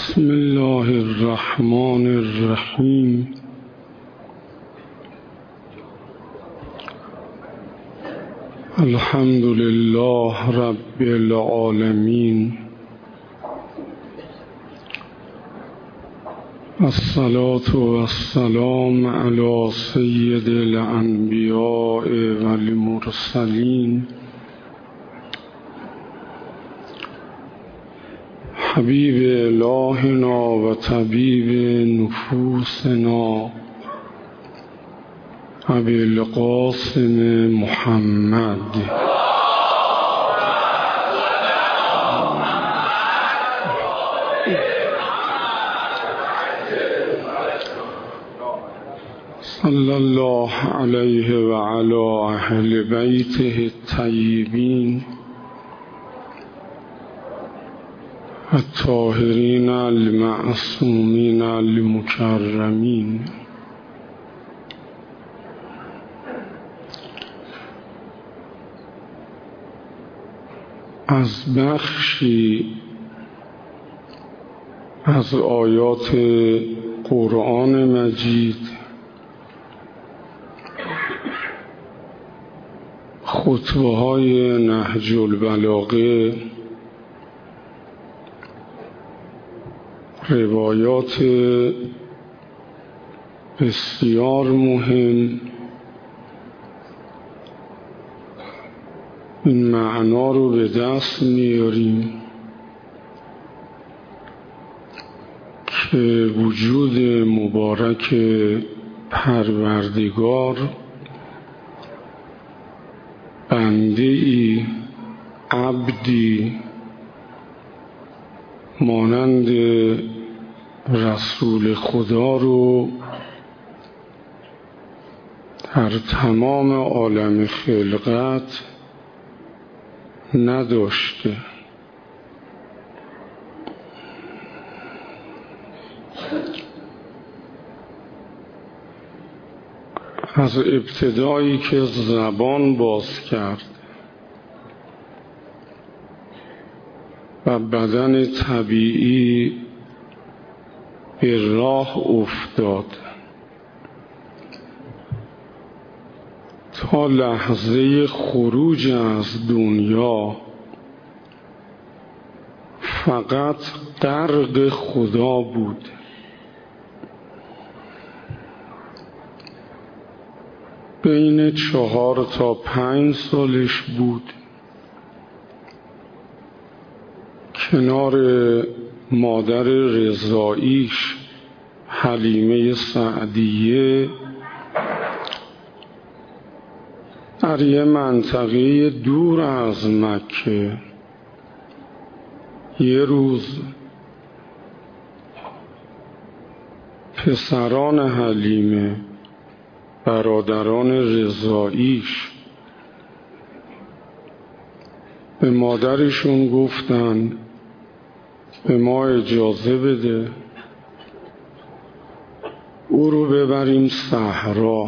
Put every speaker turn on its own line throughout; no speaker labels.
بسم الله الرحمن الرحیم. الحمد لله رب العالمین. الصلاة والسلام علی سید الانبیاء والمرسلین حبیب الهنا و طبیب نفوسنا ابی القاسم محمد صلی الله علیه و علی اهل بیته الطیبین الطاهرین المعصومین المکرمین. از بخشی از آیات قرآن مجید، خطبه های نهج البلاغه، روایات بسیار مهم، این معنا رو به دست میاریم که وجود مبارک پروردگار بنده‌ای، عبدی مانند رسول خدا رو در تمام عالم خلقت نداشته. از ابتدایی که زبان باز کرد و بدن طبیعی به راه افتاد تا لحظه خروج از دنیا فقط غرق خدا بود. بین 4 تا 5 سالش بود. کنار مادر رضاییش حلیمه سعدیه در یه منطقه دور از مکه یه روز پسران حلیمه، برادران رضاییش، به مادرشون گفتن به ما اجازه بده او رو ببریم صحرا.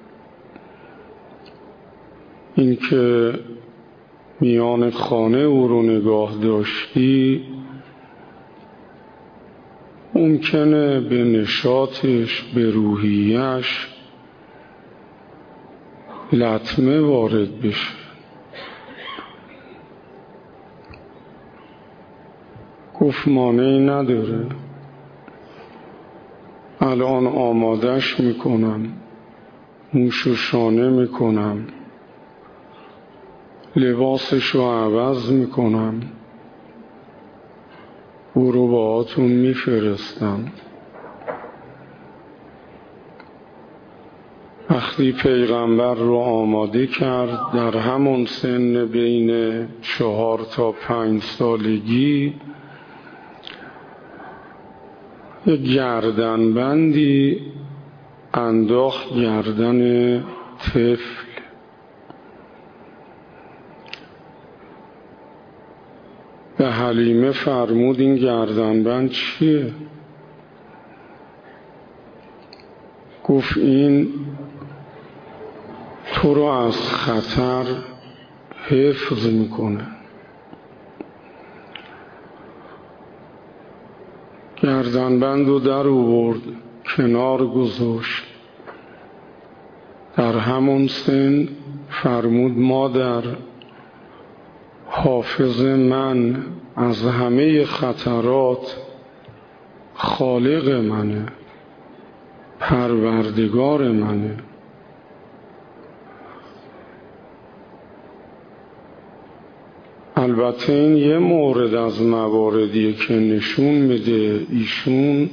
این که میان خانه او رو نگاه داشتی ممکنه به نشاطش، به روحیش لطمه وارد بشه. گفت مانعی نداره، الان آمادش میکنم، موش و شانه میکنم، لباسش رو عوض میکنم، او رو باهاتون میفرستم. وقتی پیغمبر رو آماده کرد در همون سن بین 4 تا 5 سالگی، یک گردنبندی انداخت گردن طفل. به حلیمه فرمود این گردنبند چیه؟ گفت این تو رو از خطر حفظ میکنه. گردنبند و در آورد کنار گذاشت. در همون سن فرمود مادر، حافظ من از همه خطرات خالق منه، پروردگار منه. البته این یه مورد از مواردیه که نشون میده ایشون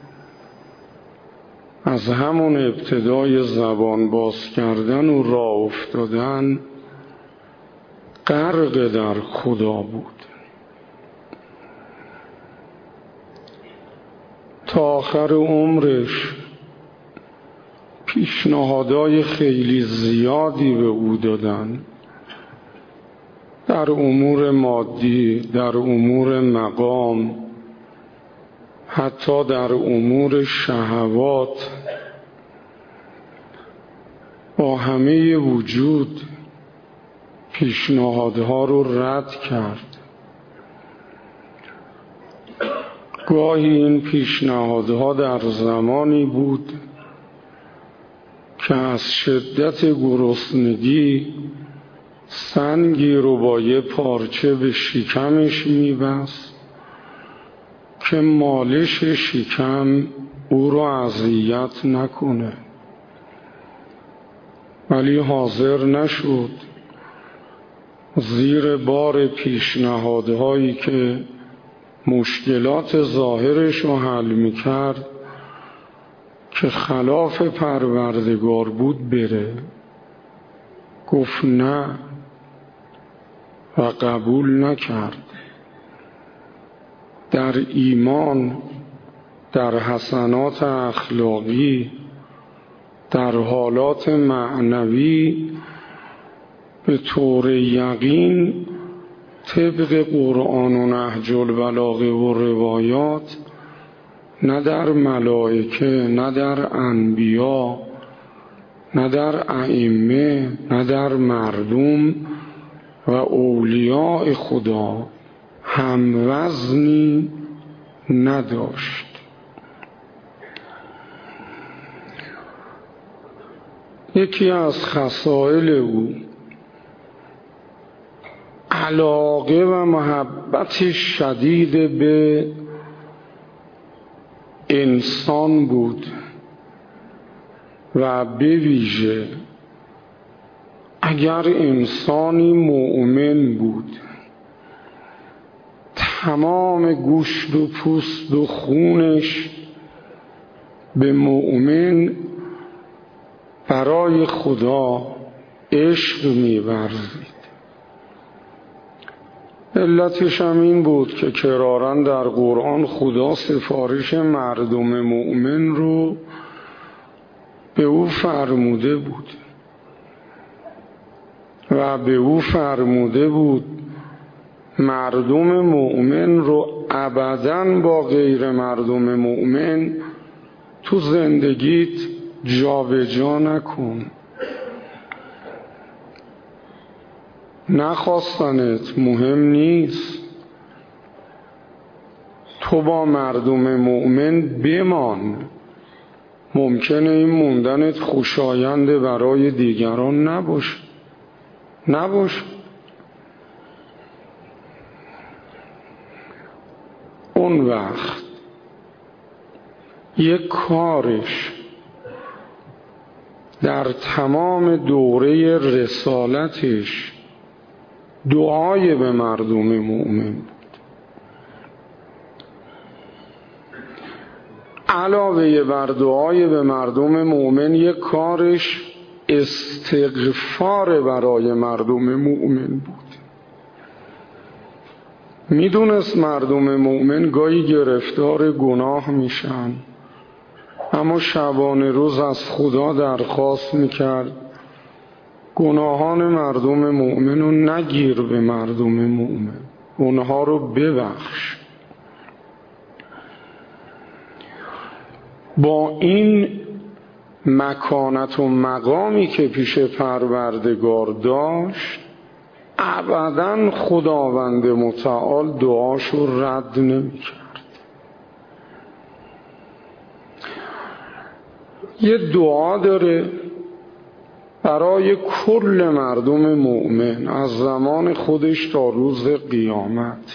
از همون ابتدای زبان باز کردن و راه افتادن غرق در خدا بود. تا آخر عمرش پیشنهادهای خیلی زیادی به او دادن، در امور مادی، در امور مقام، حتی در امور شهوات. با همه وجود پیشنهادها رو رد کرد. گاهی این پیشنهادها در زمانی بود که از شدت گرسنگی سنگی رو با یه پارچه به شکمش می‌بست که مالش شکم او رو اذیت نکنه، ولی حاضر نشد زیر بار پیشنهادهایی که مشکلات ظاهرش رو حل می‌کرد که خلاف پروردگار بود بره. گفت نه و قبول نکرد. در ایمان، در حسنات اخلاقی، در حالات معنوی به طور یقین طبق قرآن و نهج البلاغه و روایات نه در ملائکه، نه در انبیا، نه در ائمه، نه در مردم و اولیاء خدا هم وزنی نداشت. یکی از خصائل او علاقه و محبت شدید به انسان بود و به ویژه اگر انسانی مؤمن بود تمام گوشت و پوست و خونش به مؤمن برای خدا عشق می‌ورزید. علتش هم این بود که کراراً در قرآن خدا سفارش مردم مؤمن رو به او فرموده بود و به او فرموده بود مردم مؤمن رو ابداً با غیر مردم مؤمن تو زندگیت جابجا نکن. نخواستنت مهم نیست، تو با مردم مؤمن بمان. ممکنه این موندنت خوشاینده برای دیگران نباشه. اون وقت یک کارش در تمام دوره رسالتش دعای به مردم مؤمن بود. علاوه بر دعای به مردم مؤمن یک کارش استغفار برای مردم مؤمن بود. میدونست مردم مؤمن گاهی گرفتار گناه میشن، اما شبانه روز از خدا درخواست میکرد گناهان مردم مؤمن رو نگیر به مردم مؤمن، اونها رو ببخش. با این مکانت و مقامی که پیش پروردگار داشت ابداً خداوند متعال دعاشو رد نمی کرد. یه دعا داره برای کل مردم مؤمن از زمان خودش تا روز قیامت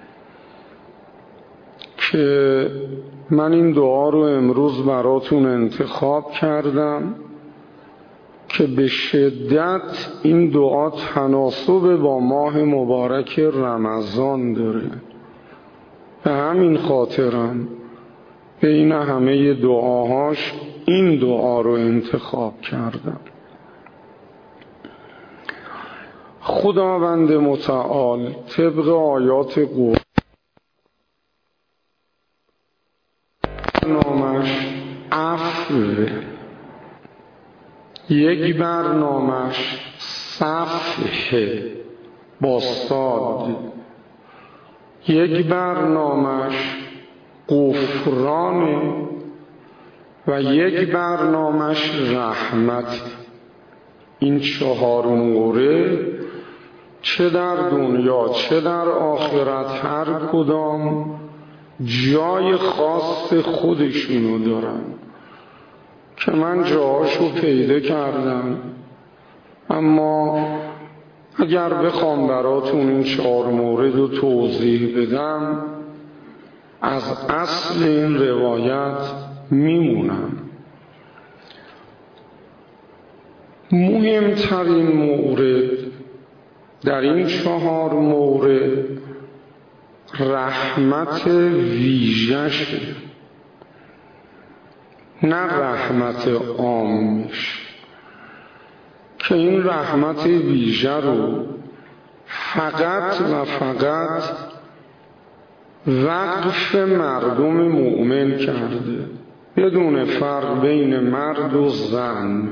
که من این دعا رو امروز براتون انتخاب کردم که به شدت این دعا تناسب با ماه مبارک رمضان داره. به همین خاطرم بین همه دعاهاش این دعا رو انتخاب کردم. خداوند متعال طبق آیات قرآن برنامه‌اش عفوه، یک برنامه‌اش صفحه با صاد، یک برنامه‌اش غفرانه و یک برنامه‌اش رحمت. این 4 مورد چه در دنیا چه در آخرت هر کدام جای خاص خودشونو دارن که من جاهاشو پیدا کردم، اما اگر بخوام براتون این 4 مورد رو توضیح بدم از اصل این روایت میمونم. مهمترین مورد در این 4 مورد رحمت ویژه‌شه، نه رحمت عامش، که این رحمت ویژه رو فقط و فقط وقف مردم مؤمن کرده بدون فرق بین مرد و زن.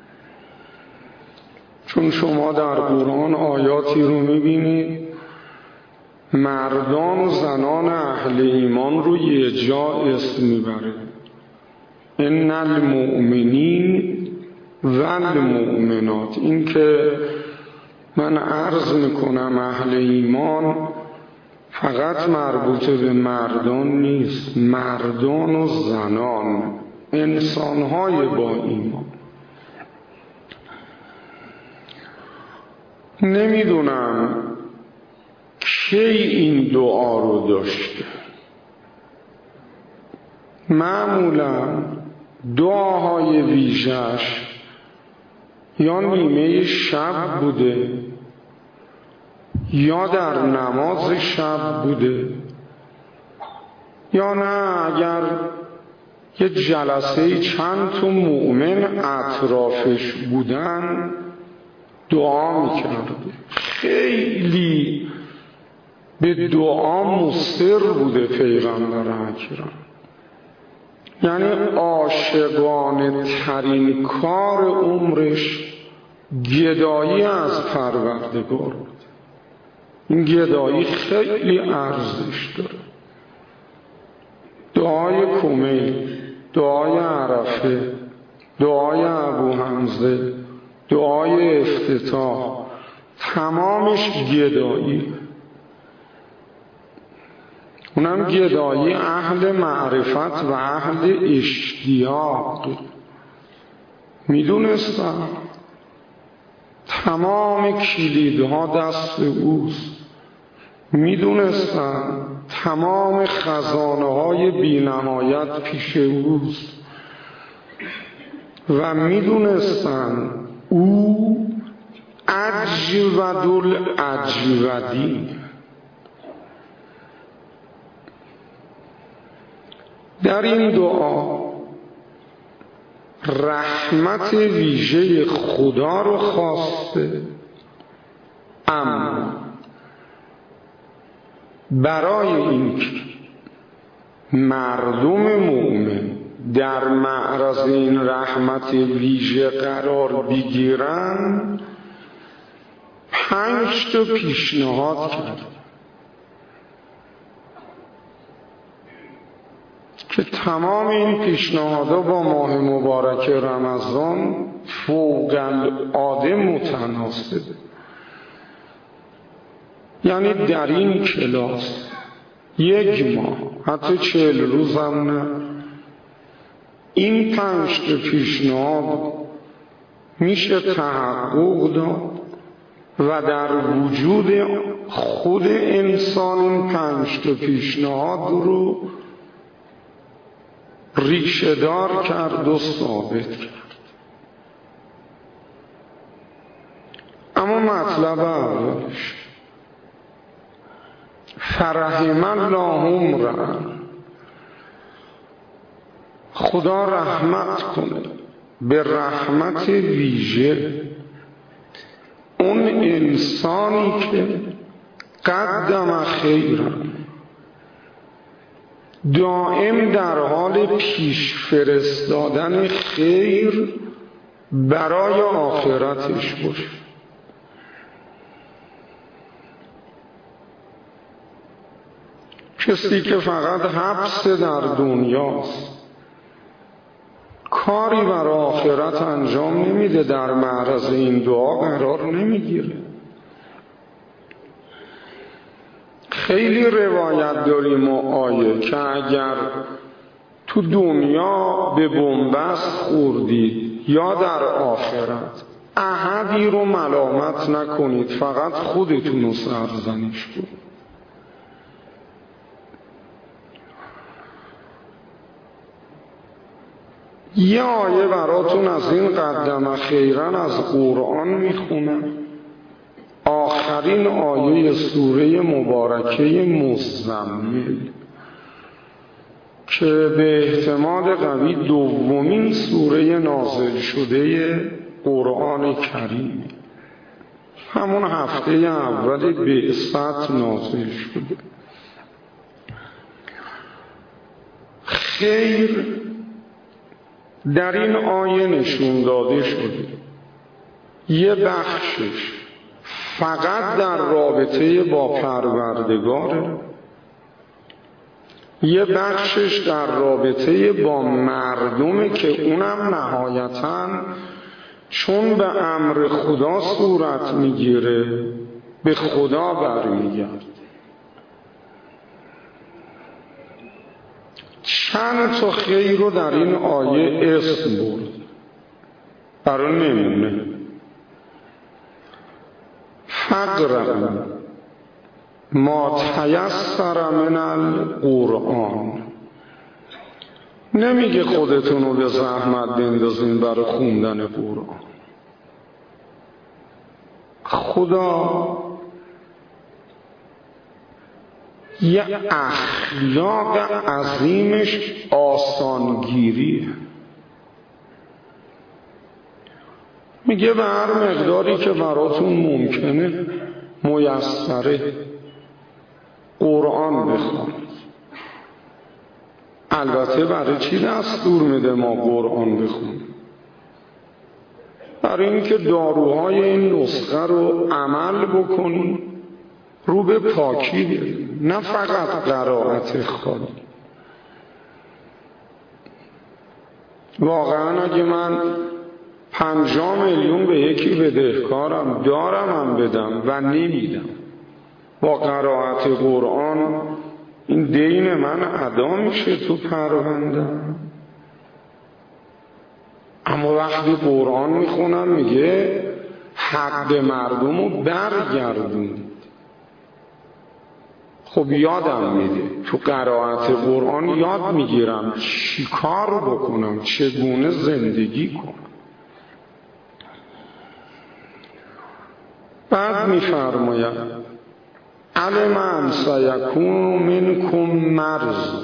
چون شما در قرآن آیاتی رو میبینید مردان و زنان اهل ایمان رو یه جا اسم میبره، ان المؤمنین و المؤمنات. این که من عرض میکنم اهل ایمان فقط مربوط به مردان نیست، مردان و زنان، انسانهای با ایمان. نمیدونم کی این دعا رو داشته. معمولا دعاهای ویژه‌اش یا نیمه شب بوده یا در نماز شب بوده، یا نه اگر یه جلسه چند تا مؤمن اطرافش بودن دعا میکرده. خیلی به دعا مصر بوده پیغمبر اکرم، یعنی عاشقانه ترین کار عمرش گدایی از پروردگار بود. این گدایی خیلی ارزش داره. دعای کمیل، دعای عرفه، دعای ابو حمزه، دعای افتتاح، تمامش گدایی. اونم گدایی اهل معرفت و اهل اشتیاق. میدونستم تمام کلیدها دست اوست، میدونستم تمام خزانه های بی نهایت پیش اوست و میدونستم او اجود الاجودین. در این دعا رحمت ویژه خدا رو خواسته، اما برای اینکه مردم مؤمن در معرض این رحمت ویژه قرار بگیرن 5 تا پیشنهاد کرد که تمام این پیشنهادها با ماه مبارک رمضان فوق العاده متناسبه. یعنی در این کلاس 1 ماه، حتی 40 روز هم نه، این 5 پیشنهاد میشه تحقق داد و در وجود خود انسان این 5 پیشنهاد رو ریشه دار کرد و ثابت کرد. اما مطلب اولش فرحم الله امرأ، خدا رحمت کنه به رحمت ویژه اون انسانی که قدم خیرن، دائم در حال پیش فرستادن خیر برای آخرتش باشه. کسی که فقط حبس در دنیاست، کاری برای آخرت انجام نمیده، در معرض این دعا قرار نمیگیره. خیلی روایت داریم و آیه که اگر تو دنیا به بنبست خوردید یا در آخرت احدی رو ملامت نکنید، فقط خودتون رو سرزنش کنید. یه آیه براتون از این قدم خیرن از قرآن میخونم، آخرین آیه سوره مبارکه مزمل که به احتمال قوی دومین سوره نازل شده قرآن کریم، همون هفته اول بعثت نازل شده. خیر در این آیه نشون داده شده یه بخشش فقط در رابطه با پروردگاره، یه بخشش در رابطه با مردمه که اونم نهایتاً چون به امر خدا صورت میگیره به خدا برمیگرد. چند تا خیر رو در این آیه اسم برد. برای نمونه فقرا ما تیسر من القرآن، نمیگه خودتون رو به زحمت بندازین برای خوندن قرآن. خدا یه اخلاق عظیمش آسانگیریه، میگه به هر مقداری که براتون ممکنه میسره قرآن بخونید. البته برای چی دستور میده ما قرآن بخونیم؟ برای اینکه داروهای این نسخه رو عمل بکنیم، رو به پاکی بریم، نه فقط قرائت خالی. واقعا اگه من 50 میلیون به یکی بدهکارم، دارم هم بدم و نمیدم، با قرائت قرآن این دین من ادا میشه تو پروندم. اما وقتی قرآن میخونم میگه حق مردم رو برگردونید. خب یادم میده تو قرائت قرآن یاد میگیرم چی کار بکنم، چگونه زندگی کنم. بعد میفرماید علم ان سیکون منکم مرض،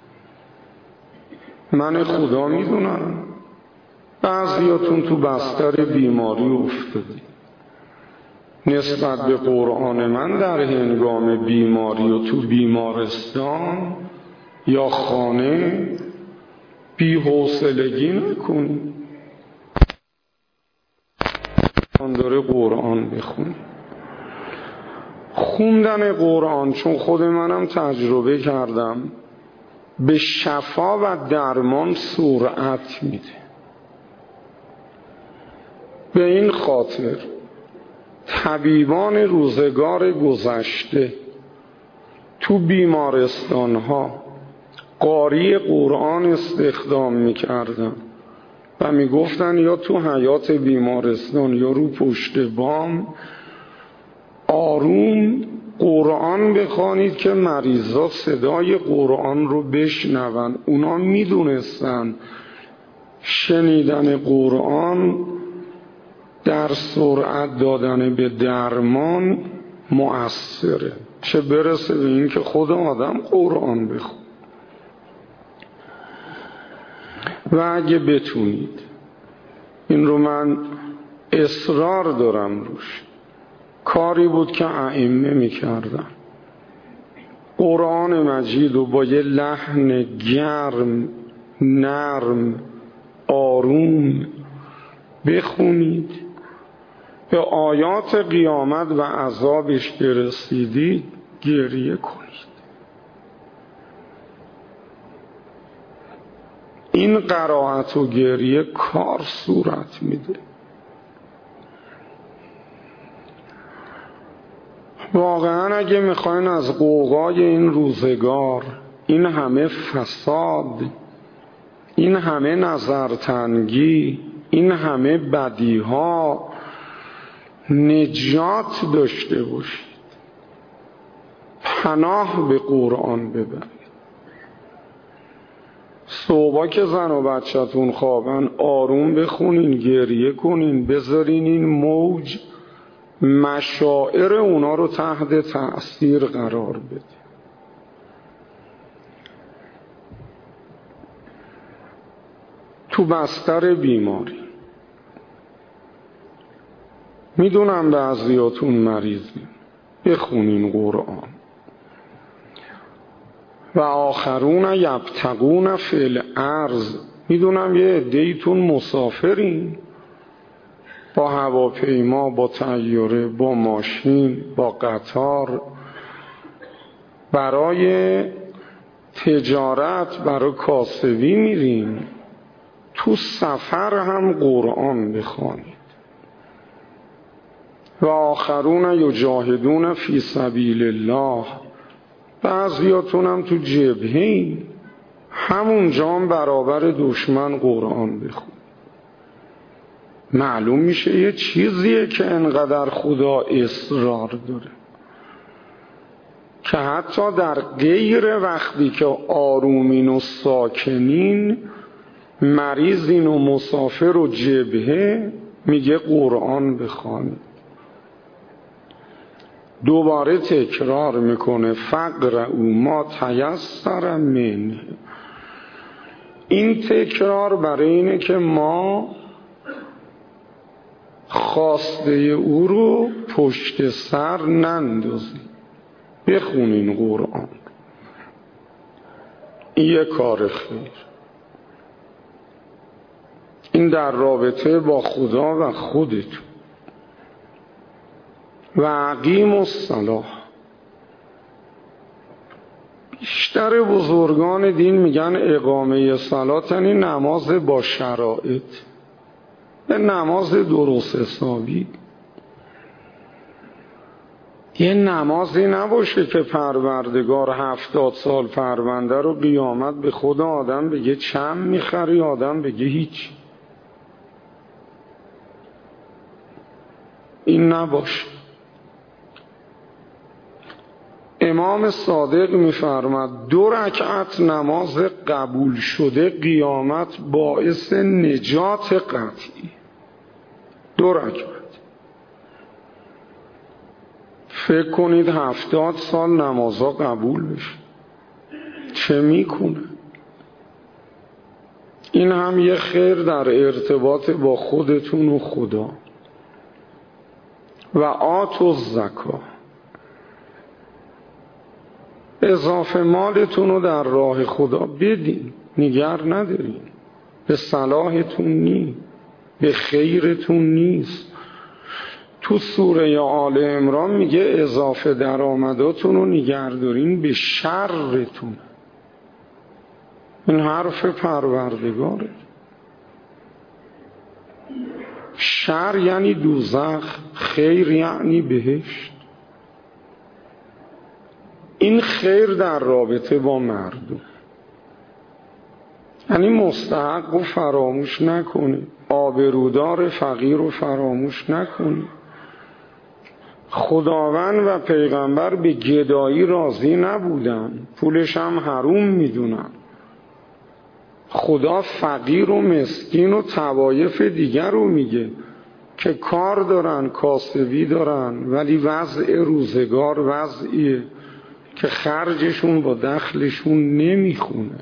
من خدا میدونم بعضیاتون تو بستر بیماری افتادی. نسبت به قرآن من در هنگام بیماری و تو بیمارستان یا خانه بی‌حوصلگی نکنی، من داره قرآن بخونی. خوندن قرآن، چون خود منم تجربه کردم، به شفا و درمان سرعت میده. به این خاطر طبیبان روزگار گذشته تو بیمارستان ها قاری قرآن استخدام میکردن و میگفتن یا تو حیاط بیمارستان یا رو پشت بام آروم قرآن بخوانید که مریضا صدای قرآن رو بشنون. اونا میدونستن شنیدن قرآن در سرعت دادن به درمان مؤثره، چه برسه به این که خود آدم قرآن بخون. و اگه بتونید، این رو من اصرار دارم روش، کاری بود که ائمه میکردن، قرآن مجید رو با یه لحن گرم، نرم، آروم بخونید، به آیات قیامت و عذابش که رسیدید گریه کنید. این قرائت و گریه کار صورت میده. واقعا اگه میخواین از غوغای این روزگار، این همه فساد، این همه نظرتنگی، این همه بدیها نجات داشته باشید، پناه به قرآن ببرید. صبح که زن و بچه‌تون خوابن آروم بخونین، گریه کنین، بذارین این موج مشاعر اونا رو تحت تأثیر قرار بده. تو بستر بیماری، میدونم بعضیاتون مریضین، بخونین قرآن. و آخرون یبتغون فی الارض، میدونم یه عده‌ایتون مسافرین، با هواپیما، با طیاره، با ماشین، با قطار، برای تجارت، برای کاسبی میرین. تو سفر هم قرآن بخوانید. و آخرون یجاهدون فی سبیل الله، بعضیاتون هم تو جبهه‌این، همونجا هم برابر دشمن قرآن بخون. معلوم میشه یه چیزیه که انقدر خدا اصرار داره که حتی در غیر وقتی که آرومین و ساکنین، مریضین و مسافر و جبهه، میگه قرآن بخوانید. دوباره تکرار میکنه فقرؤا ما تیسر منه. این تکرار برای اینه که ما خواسته او رو پشت سر نندازیم. بخونین قرآن، این یه کار خیر. این در رابطه با خدا و خودتون. و اقیموا الصلاة، بیشتر بزرگان دین میگن اقامه صلات یعنی نماز با شرایط، یه نماز درست حسابی، یه نمازی نباشه که پروردگار 70 سال پرونده رو قیامت به خود آدم بگه چند میخری، آدم بگه هیچ. این نباشه. امام صادق میفرماد 2 رکعت نماز قبول شده قیامت باعث نجات قطعی. 2 رکعت. فکر کنید 70 سال نمازها قبول بشه، چه میکنه؟ این هم یه خیر در ارتباط با خودتون و خدا. و آتوا الزکات، اضافه مالتون رو در راه خدا بدین، نگر ندارین. به صلاحتون نیست، به خیرتون نیست. تو سوره آل عمران میگه اضافه درآمداتون رو نگهدارین به شرتون. این حرف پروردگاره. شر یعنی دوزخ، خیر یعنی بهشت. این خیر در رابطه با مردم. یعنی مستحق رو فراموش نکنی، آبرودار فقیر رو فراموش نکنی. خداوند و پیغمبر به گدایی راضی نبودن، پولش هم حروم میدونن. خدا فقیر و مسکین و طوایف دیگر رو میگه که کار دارن، کاسبی دارن، ولی وضع روزگار وضعیه که خرجشون با دخلشون نمیخونه.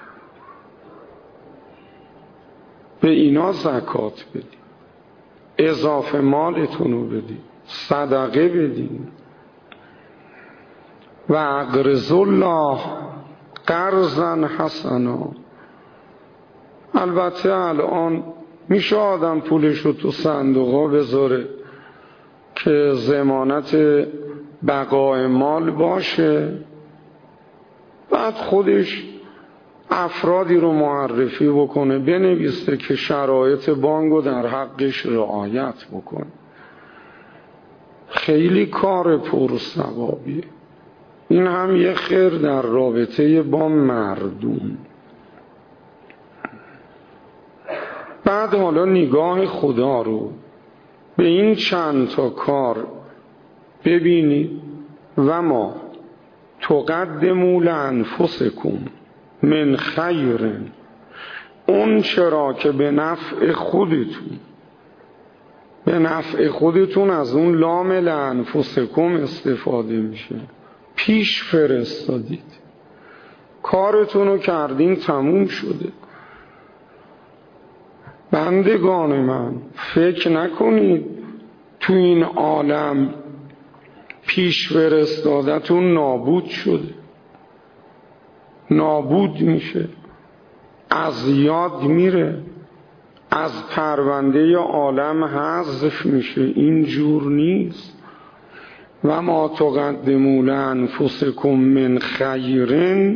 به اینا زکات بدین، اضافه مالتون رو بدین، صدقه بدین. و اقرضوا الله قرضا حسنا. البته الان میشه آدم پولش رو تو صندوقا بذاره که ضمانت بقای مال باشه، بعد خودش افرادی رو معرفی بکنه، بنویسه که شرایط بانک رو در حقش رعایت بکنه. خیلی کار پرثوابیه. این هم یه خیر در رابطه با مردم. بعد حالا نگاه خدا رو به این چند تا کار ببینید. و ما تقدموا لانفسکم من خیر، اون چرا که به نفع خودتون از اون لام لانفسکم استفاده میشه. پیش فرستادید، کارتون رو کردین، تموم شده. بندگان من، فکر نکنید تو این عالم پیش فرستادتون نابود شده. نابود میشه، از یاد میره، از پرونده عالم حذف میشه. اینجور نیست. و ما تقدموا لانفسکم من خیر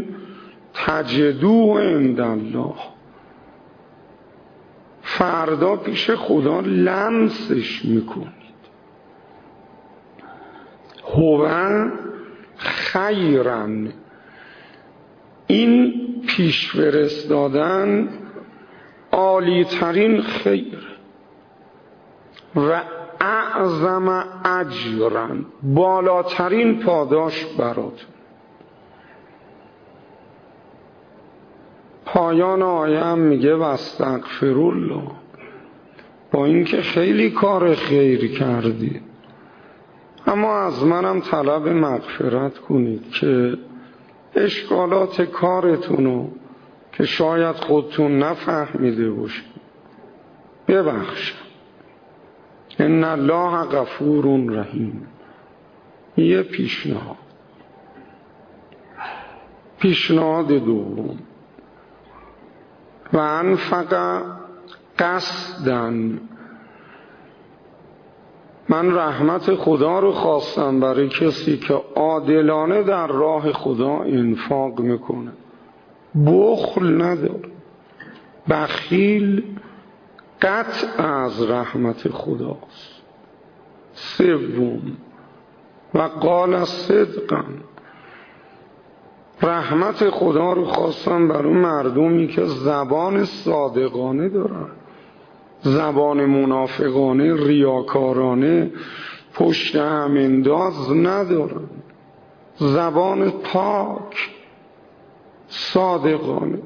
تجدوه عند الله. فردا پیش خدا لمسش میکنید. هو خیرن. این پیش فرستادن عالی ترین خیر و اعظم اجرن، بالاترین پاداش براتون. پایان آیه هم میگه واستغفرالله. با اینکه خیلی کار خیر کردید، اما از منم طلب مغفرت کنید که اشکالات کارتونو که شاید خودتون نفهمیده باشید ببخشید. ان الله غفور رحیم. یه پیشنهاد دوم، و انفق قصدن. من رحمت خدا رو خواستم برای کسی که عادلانه در راه خدا انفاق میکنه، بخل نداره. بخیل قطع از رحمت خداست. سوم، و قال صدقا. رحمت خدا رو خواستم برای مردمی که زبان صادقانه دارن، زبان منافقانه، ریاکارانه، پشت هم انداز ندارن، زبان پاک صادقانه.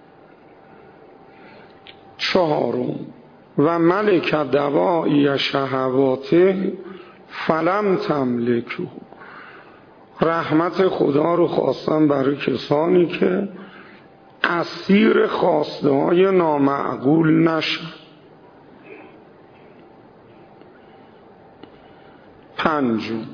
چهارم، و ملک دوائی شهواته فلم تملکه. رحمت خدا رو خواستم برای کسانی که اسیر خواسته های نامعقول نشن. پنجم،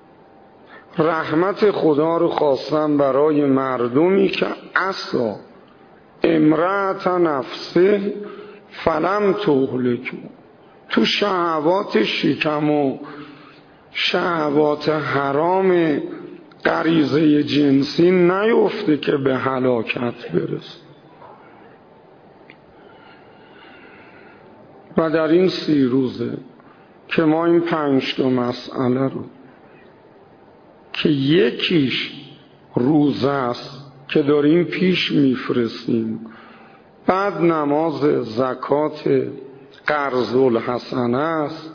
رحمت خدا رو خواستم برای مردمی که عصا امرأت نفسه فلم تهلک. تو شهوات شکم و شهوات حرام غریزه جنسی نیفته که به هلاکت برسه. و در این 30 روزه که ما این 5 تا مسئله رو که یکیش روزه است که داریم پیش میفرستیم بعد نماز، زکات، قرض الحسنه است.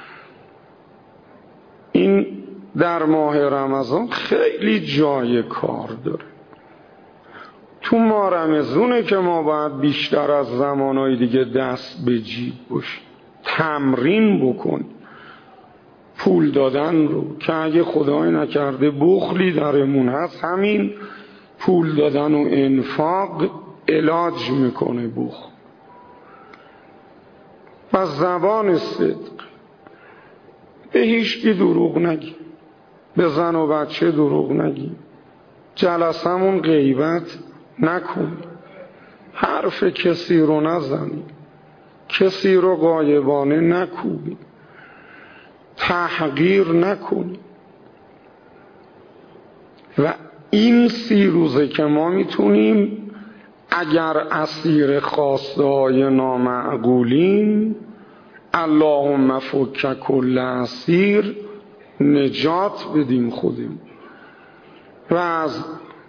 این در ماه رمضان خیلی جای کار داره. تو ماه رمضونه که ما باید بیشتر از زمانهای دیگه دست به جیب باشیم، تمرین بکنیم پول دادن رو، که اگه خدای نکرده بخلی درمون هست، همین پول دادن و انفاق علاج میکنه بخل. و زبان صدق، به هیچکی دروغ نگی، به زن و بچه دروغ نگی، جلسمون غیبت نکن، حرف کسی رو نزنی، کسی رو غایبانه نکوبی، تحقیر نکنی. و این 30 روزه که ما میتونیم اگر اسیر خواسته های نامعقولیم، اللهم فک کل اسیر، نجات بدیم خودیم و از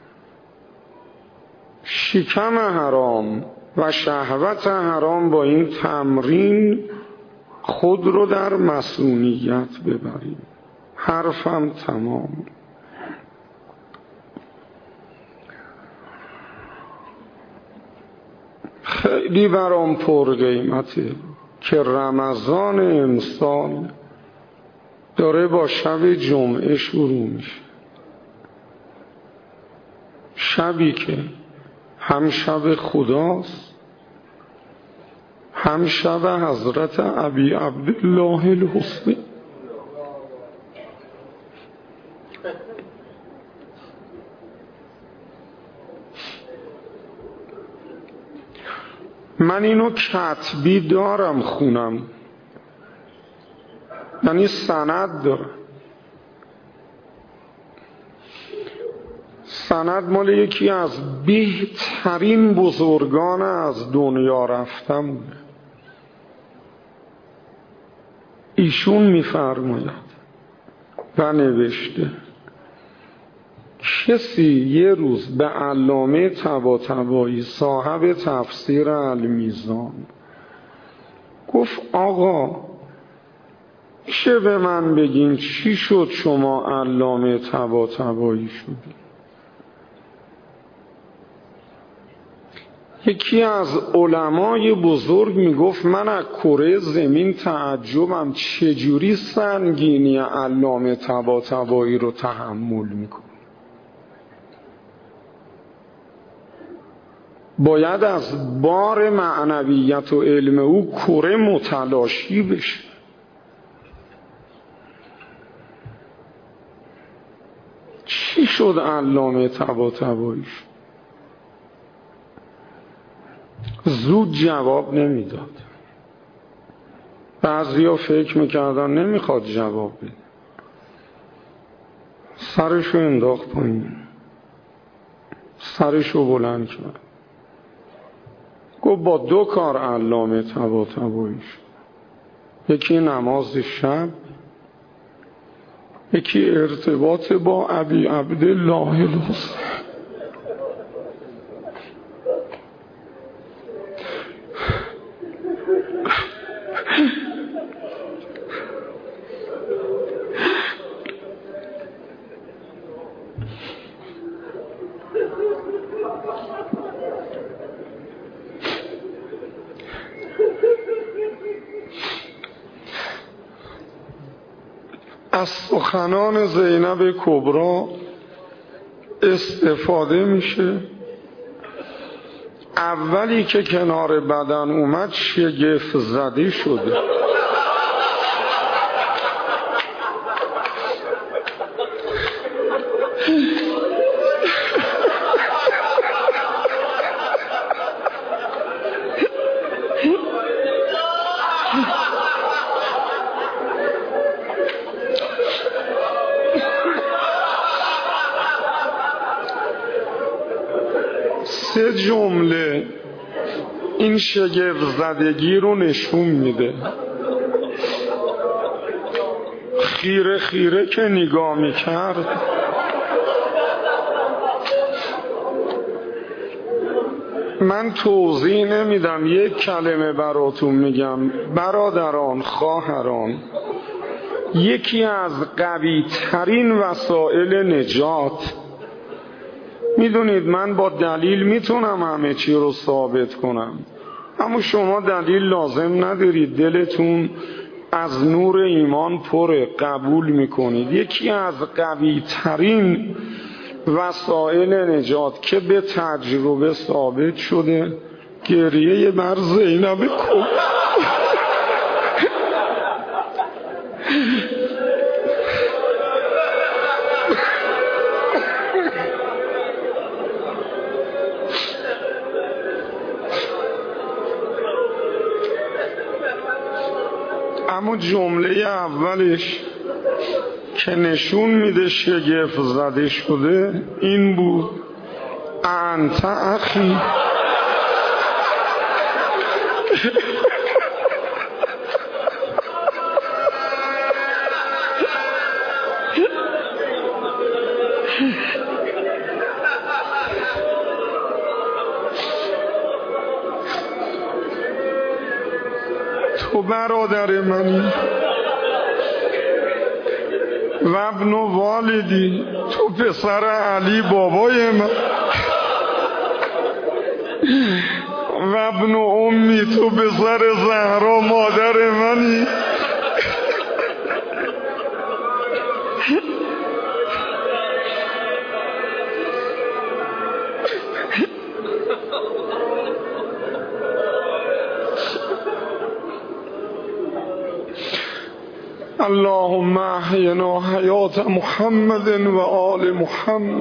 شکم حرام و شهوت حرام با این تمرین خود رو در مسئولیت ببریم. حرفم تمام. خیلی برام پر قیمته که رمضان امسال داره با شب جمعه شروع میشه، شبی که هم شب خداست، هم شب حضرت ابی عبدالله الحسنی. من اینو کتبی دارم خونم، یعنی سند دارم. سند مال یکی از بهترین بزرگان از دنیا رفتم بوده. ایشون میفرماید و نوشته کسی یه روز به علامه طباطبایی صاحب تفسیر المیزان گفت آقا میشه به من بگین چی شد شما علامه طباطبایی شدی؟ یکی از علمای بزرگ میگفت من از کره زمین تعجبم چجوری سنگینی علامه طباطبایی رو تحمل میکنه. باید از بار معنویت و علم او کره متلاشی بشه. چی شد علامه طباطبایی شد؟ زود جواب نمیداد. بعضیا فکر میکردن نمیخواد جواب بده، سرشو انداخت پایین، سرشو بلند کرد، گفت با 2 کار علامه طباطبایی شد، یکی نماز شب، یکی ارتباط با ابی عبدالله الحسنی. از سخنان زینب کبری استفاده میشه. اولی که کنار بدن اومد شگفت زده شده. سه جمله این شگفت زدگی رو نشون میده. خیره خیره که نگاه میکرد من توضیح نمیدم، یک کلمه براتون میگم. برادران، خواهران، یکی از قوی ترین وسایل نجات، میدونید من با دلیل میتونم همه چی رو ثابت کنم، اما شما دلیل لازم ندارید، دلتون از نور ایمان پره، قبول میکنید. یکی از قوی ترین وسایل نجات که به تجربه ثابت شده، گریه بر زینب کبرا. اما جمله اولش که نشون میده شگفت زده شده این بود: انت اخی. تو برادر منی و ابن والدی، تو پسر علی بابای من، و ابن امی، تو پسر زهرا مادر منی. اللهم احینا حیات محمد و آل محمد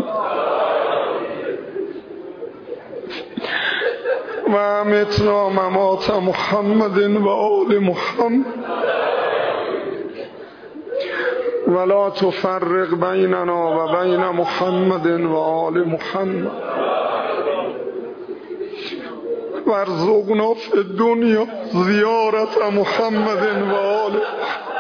و امتنا ممات محمد و آل محمد ولا تفرق بیننا و بین محمد و آل محمد وارزقنا فی الدنیا زیارت محمد و آل محمد.